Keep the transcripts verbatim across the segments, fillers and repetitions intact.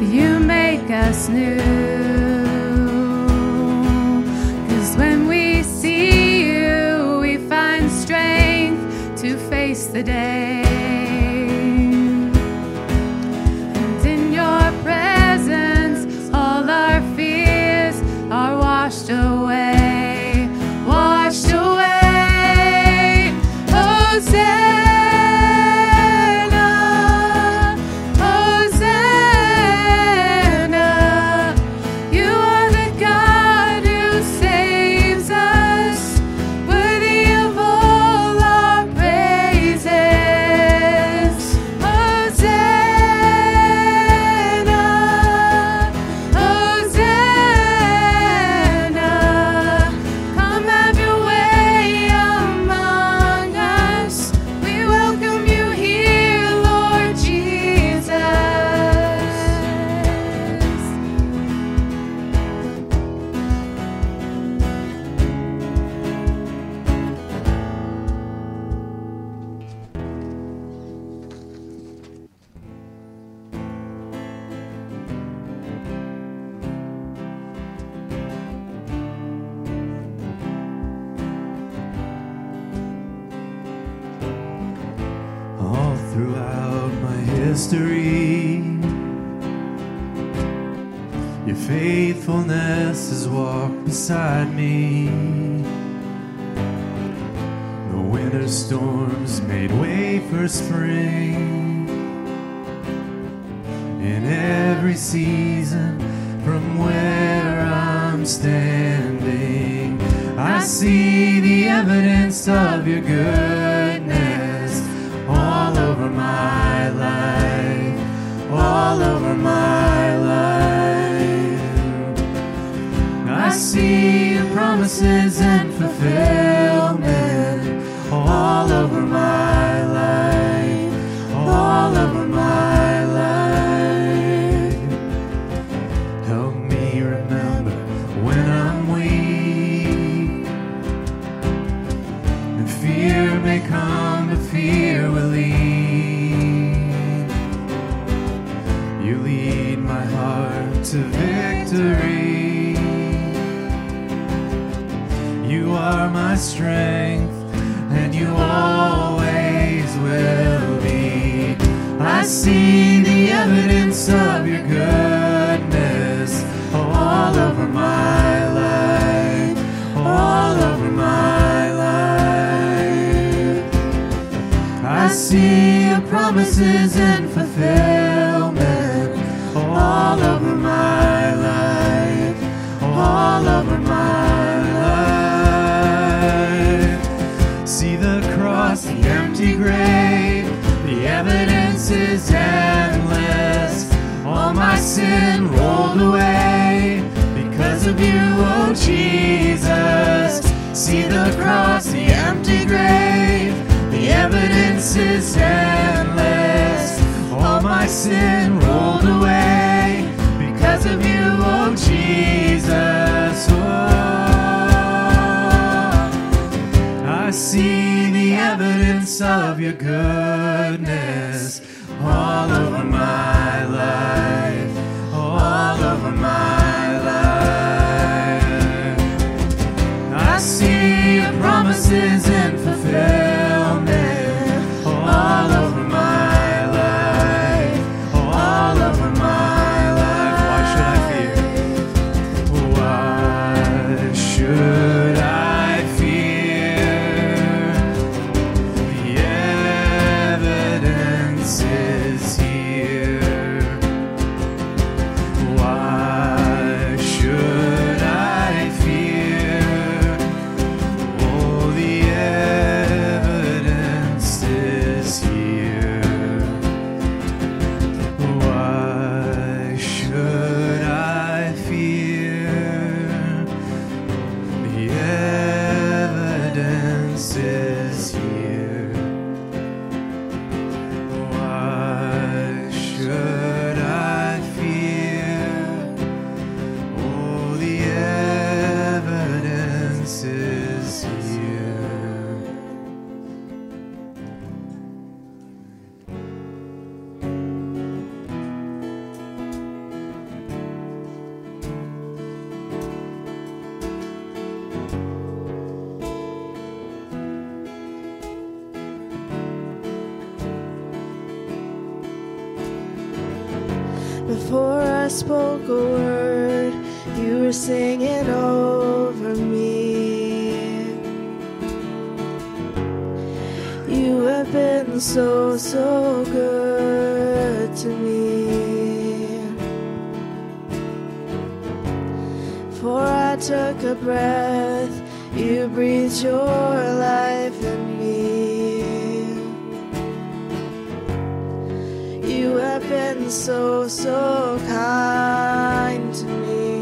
You make us new. 'Cause when we see you, we find strength to face the day. And in your presence, all our fears are washed away, washed away. Hosanna. Throughout my history, your faithfulness has walked beside me. The winter storms made way for spring. In every season, from where I'm standing, I see the evidence of your goodness all over my life, all over my life. I see your promises and fulfillment all over my life, all over my life. Help me remember when I'm weak, and fear may come, but fear will lead. You lead my heart to victory. You are my strength, and you always will be. I see the evidence of your goodness all over my life, all over my life. I see your promises and fulfillment all over my life, all over my life. See the cross, the empty grave, the evidence is endless. All my sin rolled away because of you, oh Jesus. See the cross, the empty grave, the evidence is endless. All my sin rolled away because of you, oh Jesus. Oh, I see the evidence of your goodness all over my life, all over my life. I see your promises and fulfillment all over my life, all over my life. Why should I fear? Why should I fear? The evidence Before I spoke a word, you were singing over me. You have been so, so good to me. Before I took a breath, you breathed your life in me. You have been so, so kind to me.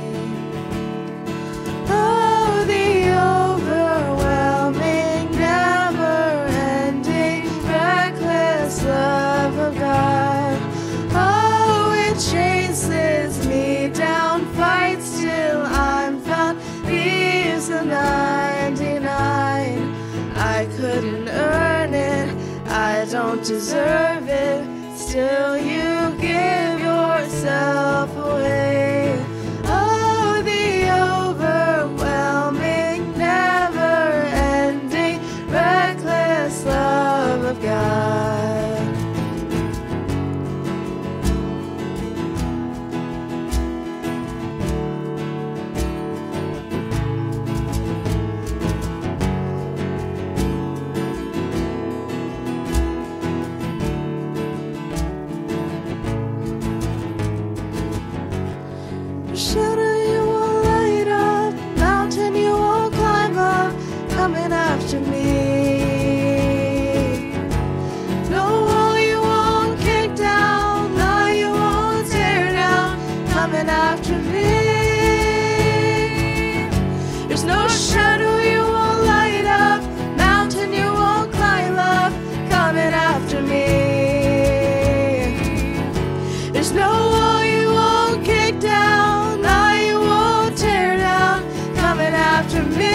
Oh, the overwhelming, never-ending, reckless love of God. Oh, it chases me down, fights till I'm found, leaves the ninety-nine. I couldn't earn it, I don't deserve it, still you give yourself away. Oh, the overwhelming, never-ending, reckless love of God. Shadow you won't light up, mountain you won't climb up, coming after me. No wall you won't kick down, lie you won't tear down, coming after me. There's no shadow you won't light up, mountain you won't climb up, coming after me. There's no wall you won't kick down, after me.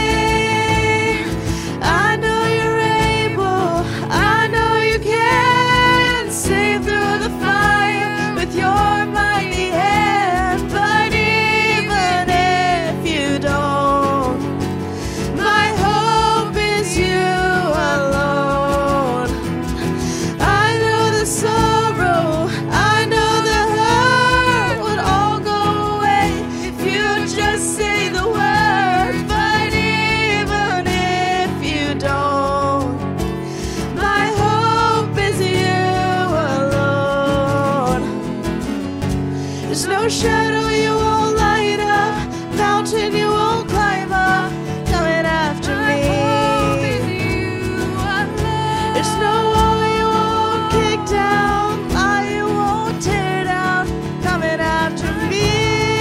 I know you're able, I know you can save through the fire with your mighty hand. But even if you don't, my hope is you alone. I know the sorrow, I know the hurt would all go away if you just say the word. No shadow you won't light up, mountain you won't climb up, coming after me. There's no wall you won't kick down, lie you won't tear down, coming after me.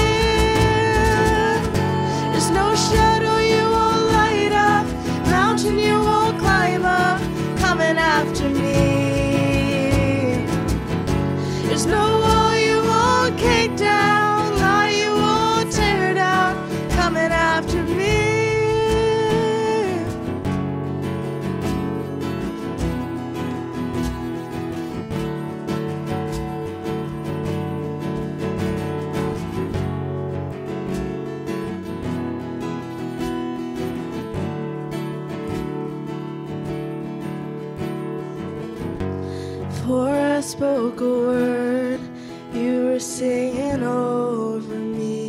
There's no shadow you won't light up, mountain you won't climb up, coming after me. There's no wall you won't kick down, lie you won't tear down, coming after me. Before I spoke a word, you were singing over me.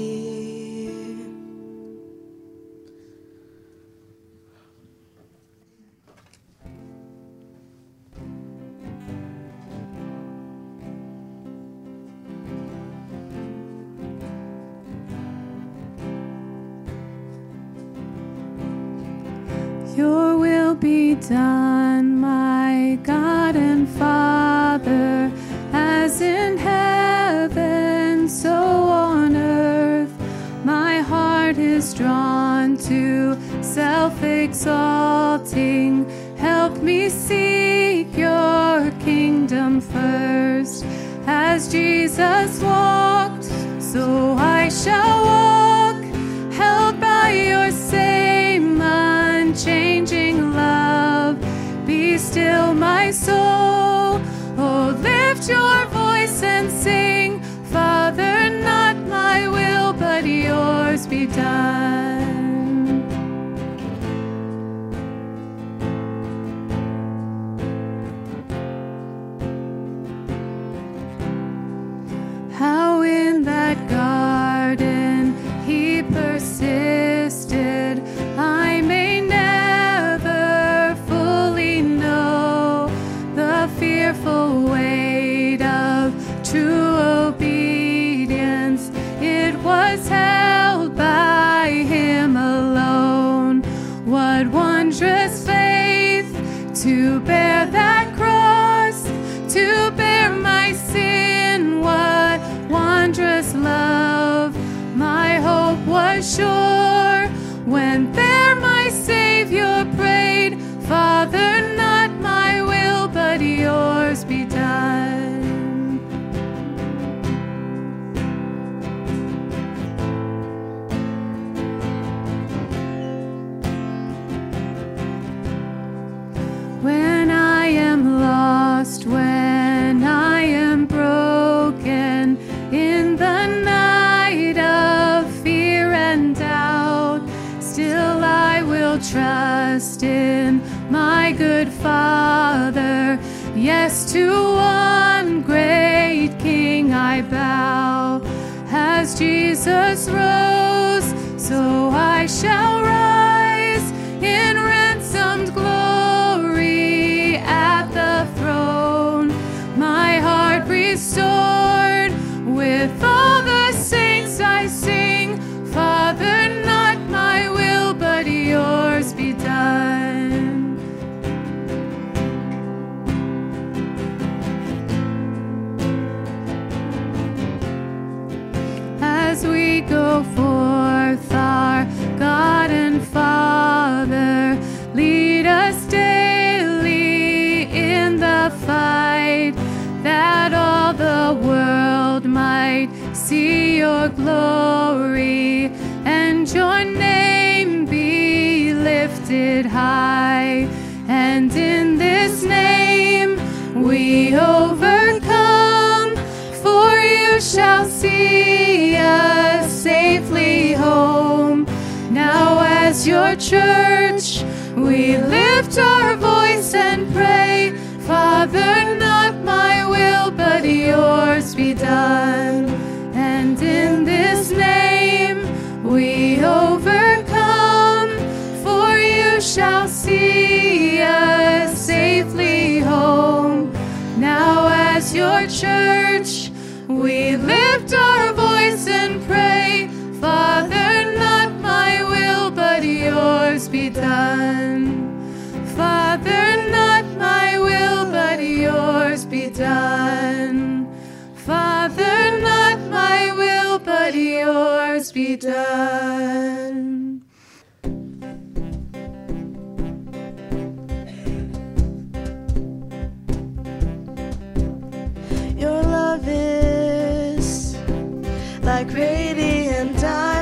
Your will be done, my God and Father, as in heaven, so on earth. My heart is drawn to self-exalting. Help me seek your kingdom first. As Jesus walked, so I shall walk, held by your same unchanging love. Be still, my soul. Oh, lift your voice and sing, Father, not my will, but yours be done. shore. When there my Savior prayed, Father, not my will, but yours be done. When I am lost, when I am broken, in the night of fear and doubt, still I will trust in my good Father. Yes, to one great King I bow. As Jesus rose, so I shall rise in ransomed glory at the throne. My heart restored, with all the saints I sing, Father, not my will, but yours be done. As we go forth, our God and Father, lead us daily in the fight, that all the world might see your glory and your name be lifted high. And in this name we overcome, for you shall see us safely home. Now as your church we lift our voice and pray, Father, not my will, but yours be done. And in this name we overcome, for you shall see us safely home. Now as your church we lift our voice and pray, Father, not my will, but yours be done. Father, not my will, but yours be done. Father, not my will, but yours be done. Your love is like radiant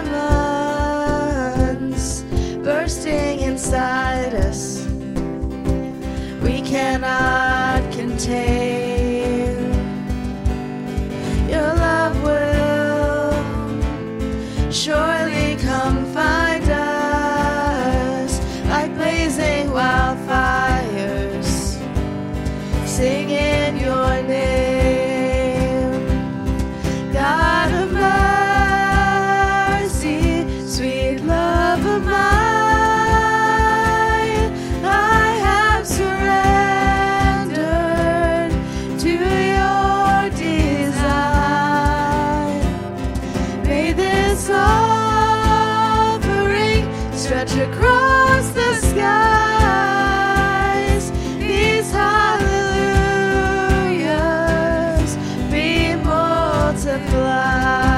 diamonds bursting inside us. We cannot contain. Your love will surely come find us like blazing wildfires, singing your name. God of mercy, sweet love of mine, I have surrendered to your design. May this offering stretch across the skies. These hallelujahs be multiplied.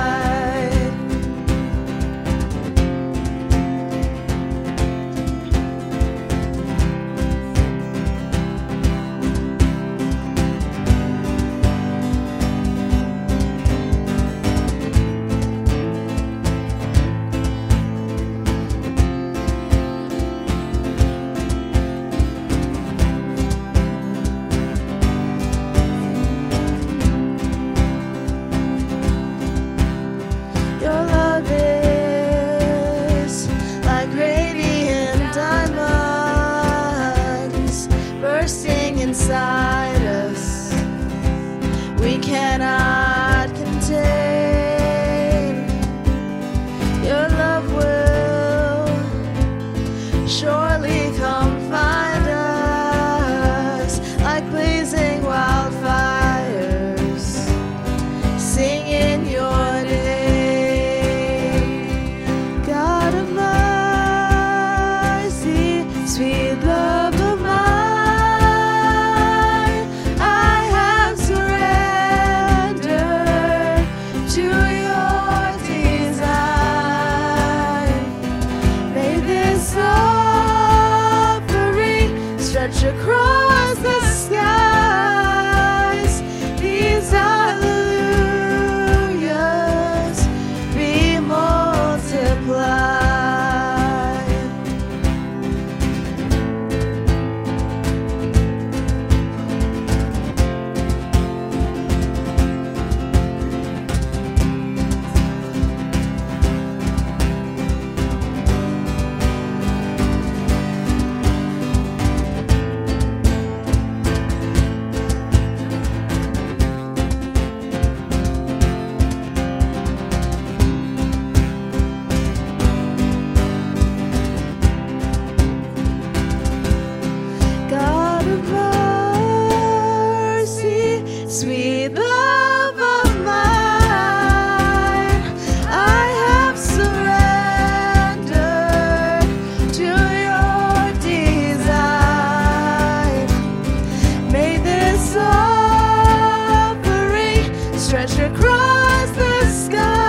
Your love is like radiant diamonds bursting inside us. We cannot contain. Your love will surely come find us like blazing wildfires, singing your name. God of mercy, sweet love of mine, I have surrendered across the sky.